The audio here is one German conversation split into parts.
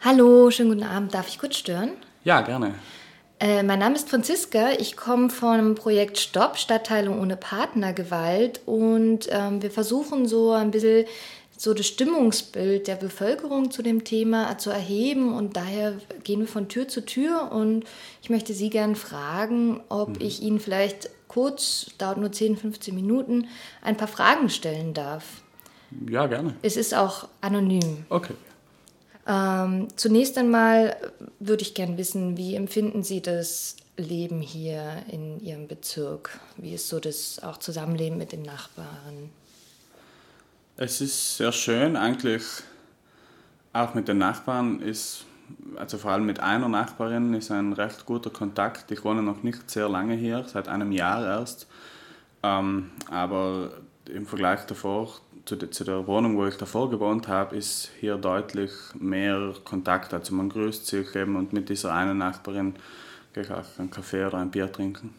Hallo, schönen guten Abend. Darf ich kurz stören? Ja, gerne. Mein Name ist Franziska. Ich komme vom Projekt Stopp, Stadtteilung ohne Partnergewalt. Und wir versuchen so ein bisschen so das Stimmungsbild der Bevölkerung zu dem Thema zu erheben. Und daher gehen wir von Tür zu Tür. Und ich möchte Sie gerne fragen, ob ich Ihnen vielleicht kurz, dauert nur 10, 15 Minuten, ein paar Fragen stellen darf. Ja, gerne. Es ist auch anonym. Okay. Zunächst einmal würde ich gerne wissen, wie empfinden Sie das Leben hier in Ihrem Bezirk? Wie ist so das auch Zusammenleben mit den Nachbarn? Es ist sehr schön, eigentlich auch mit den Nachbarn also vor allem mit einer Nachbarin ist ein recht guter Kontakt. Ich wohne noch nicht sehr lange hier, seit einem Jahr erst. Aber im Vergleich davor, zu der Wohnung, wo ich davor gewohnt habe, ist hier deutlich mehr Kontakt. Also man grüßt sich eben und mit dieser einen Nachbarin gehe ich auch einen Kaffee oder ein Bier trinken.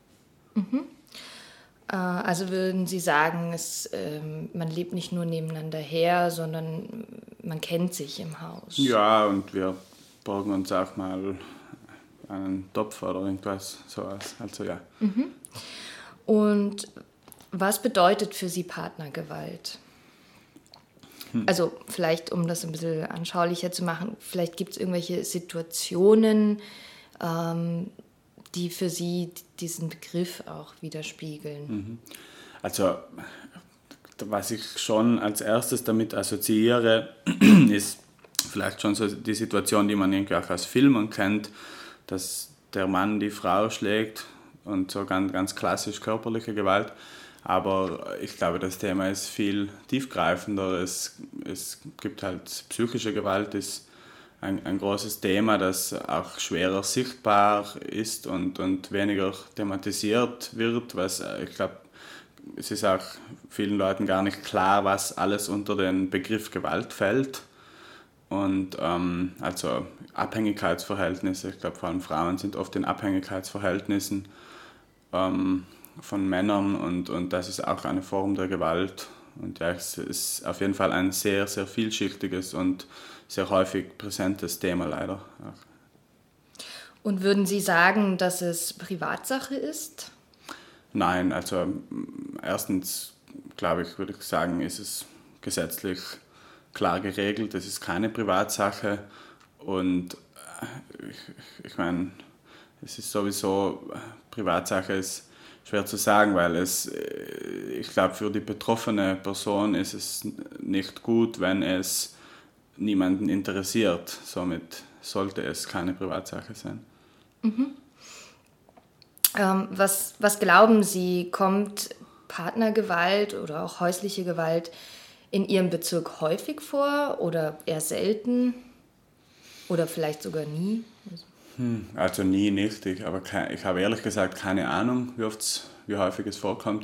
Also würden Sie sagen, man lebt nicht nur nebeneinander her, sondern man kennt sich im Haus? Ja, und wir borgen uns auch mal einen Topf oder irgendwas sowas. Also ja. Und was bedeutet für Sie Partnergewalt? Also vielleicht, um das ein bisschen anschaulicher zu machen, vielleicht gibt es irgendwelche Situationen, die für Sie diesen Begriff auch widerspiegeln. Also was ich schon als erstes damit assoziiere, ist vielleicht schon so die Situation, die man irgendwie auch aus Filmen kennt, dass der Mann die Frau schlägt und so ganz, ganz klassisch körperliche Gewalt. Aber ich glaube, das Thema ist viel tiefgreifender. Es gibt halt psychische Gewalt, ist ein großes Thema, das auch schwerer sichtbar ist und weniger thematisiert wird. Ich glaube, es ist auch vielen Leuten gar nicht klar, was alles unter den Begriff Gewalt fällt. Und also Abhängigkeitsverhältnisse, ich glaube vor allem Frauen sind oft in Abhängigkeitsverhältnissen von Männern und das ist auch eine Form der Gewalt. Und ja, es ist auf jeden Fall ein sehr, sehr vielschichtiges und sehr häufig präsentes Thema leider. Auch. Und würden Sie sagen, dass es Privatsache ist? Nein, also erstens glaube ich, würde ich sagen, ist es gesetzlich klar geregelt, es ist keine Privatsache und ich meine, es ist sowieso, Privatsache ist schwer zu sagen, weil ich glaube, für die betroffene Person ist es nicht gut, wenn es niemanden interessiert. Somit sollte es keine Privatsache sein. Was glauben Sie, kommt Partnergewalt oder auch häusliche Gewalt in Ihrem Bezirk häufig vor oder eher selten oder vielleicht sogar nie? Also nie nicht, aber ich habe ehrlich gesagt keine Ahnung, wie häufig es vorkommt.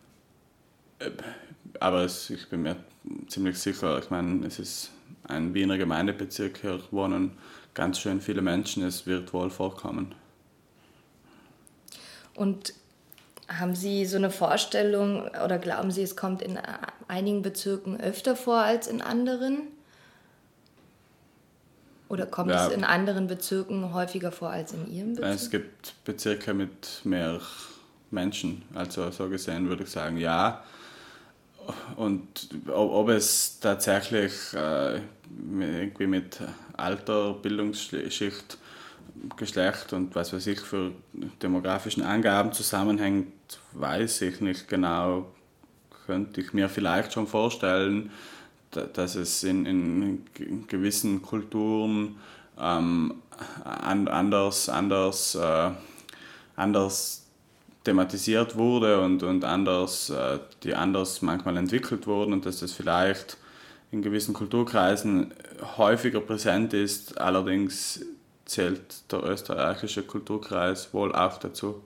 Aber ich bin mir ziemlich sicher, ich meine, es ist ein Wiener Gemeindebezirk, hier wohnen ganz schön viele Menschen, es wird wohl vorkommen. Und haben Sie so eine Vorstellung oder glauben Sie, es kommt in einigen Bezirken öfter vor als in anderen? Oder kommt es in anderen Bezirken häufiger vor als in Ihrem Bezirk? Es gibt Bezirke mit mehr Menschen, also so gesehen würde ich sagen, ja. Und ob es tatsächlich irgendwie mit Alter, Bildungsschicht, Geschlecht und was weiß ich für demografischen Angaben zusammenhängt, weiß ich nicht genau. Könnte ich mir vielleicht schon vorstellen, dass es in gewissen Kulturen anders thematisiert wurde und anders, die anders manchmal entwickelt wurden und dass das vielleicht in gewissen Kulturkreisen häufiger präsent ist. Allerdings zählt der österreichische Kulturkreis wohl auch dazu.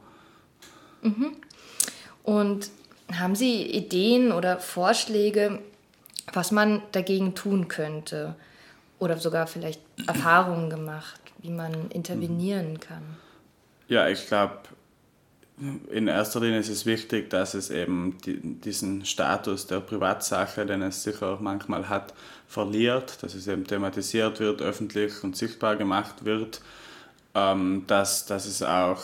Und haben Sie Ideen oder Vorschläge, was man dagegen tun könnte? Oder sogar vielleicht Erfahrungen gemacht, wie man intervenieren kann? Ja, ich glaube, in erster Linie ist es wichtig, dass es eben diesen Status der Privatsache, den es sicher auch manchmal hat, verliert, dass es eben thematisiert wird, öffentlich und sichtbar gemacht wird, dass es auch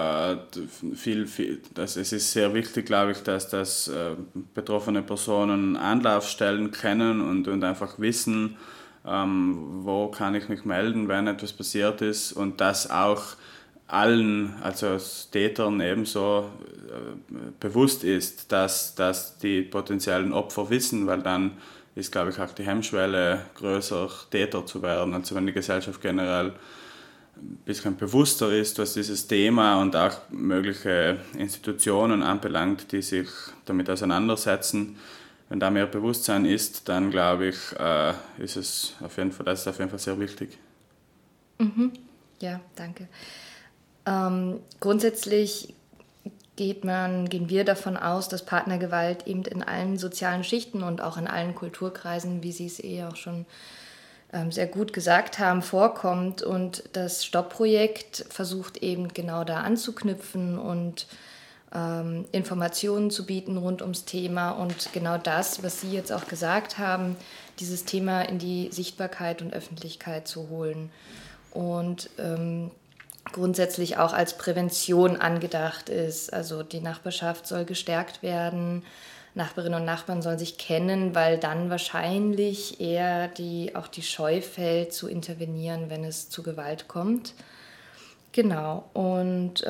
dass es ist sehr wichtig, glaube ich, dass betroffene Personen Anlaufstellen kennen und einfach wissen, wo kann ich mich melden, wenn etwas passiert ist, und dass auch allen, also Tätern ebenso bewusst ist, dass die potenziellen Opfer wissen, weil dann ist, glaube ich, auch die Hemmschwelle größer, Täter zu werden. Also wenn die Gesellschaft generell ein bisschen bewusster ist, was dieses Thema und auch mögliche Institutionen anbelangt, die sich damit auseinandersetzen, wenn da mehr Bewusstsein ist, dann glaube ich, ist es auf jeden Fall sehr wichtig. Mhm. Ja, danke. Grundsätzlich gehen wir davon aus, dass Partnergewalt eben in allen sozialen Schichten und auch in allen Kulturkreisen, wie Sie es auch schon sehr gut gesagt haben, vorkommt. Und das Stopp-Projekt versucht eben genau da anzuknüpfen und Informationen zu bieten rund ums Thema und genau das, was Sie jetzt auch gesagt haben, dieses Thema in die Sichtbarkeit und Öffentlichkeit zu holen. Und grundsätzlich auch als Prävention angedacht ist. Also die Nachbarschaft soll gestärkt werden, Nachbarinnen und Nachbarn sollen sich kennen, weil dann wahrscheinlich eher auch die Scheu fällt, zu intervenieren, wenn es zu Gewalt kommt. Genau, und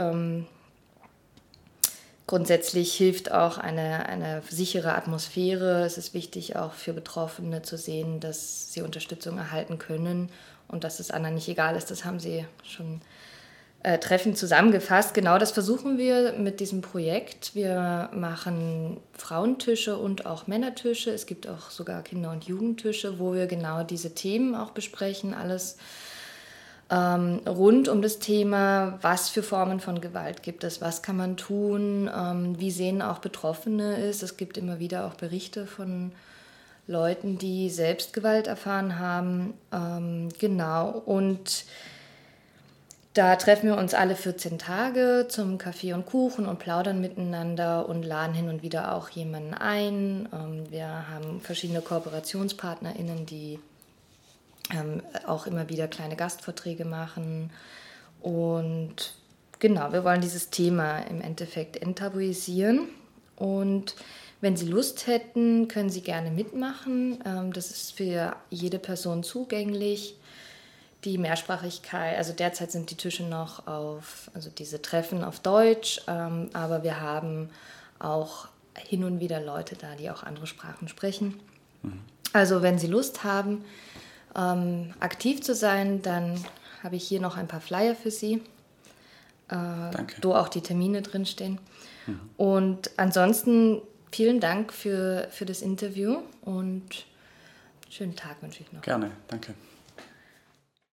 grundsätzlich hilft auch eine sichere Atmosphäre. Es ist wichtig auch für Betroffene zu sehen, dass sie Unterstützung erhalten können und dass es anderen nicht egal ist. Das haben Sie schon treffend zusammengefasst. Genau das versuchen wir mit diesem Projekt. Wir machen Frauentische und auch Männertische. Es gibt auch sogar Kinder- und Jugendtische, wo wir genau diese Themen auch besprechen. Alles rund um das Thema, was für Formen von Gewalt gibt es, was kann man tun, wie sehen auch Betroffene es. Es gibt immer wieder auch Berichte von Leuten, die selbst Gewalt erfahren haben. Genau, und da treffen wir uns alle 14 Tage zum Kaffee und Kuchen und plaudern miteinander und laden hin und wieder auch jemanden ein. Wir haben verschiedene KooperationspartnerInnen, die auch immer wieder kleine Gastvorträge machen. Und genau, wir wollen dieses Thema im Endeffekt enttabuisieren. Und wenn Sie Lust hätten, können Sie gerne mitmachen. Das ist für jede Person zugänglich. Die Mehrsprachigkeit, also derzeit sind die Tische noch also diese Treffen auf Deutsch, aber wir haben auch hin und wieder Leute da, die auch andere Sprachen sprechen. Mhm. Also wenn Sie Lust haben, aktiv zu sein, dann habe ich hier noch ein paar Flyer für Sie, wo auch die Termine drinstehen. Mhm. Und ansonsten vielen Dank für das Interview und schönen Tag wünsche ich noch. Gerne, danke.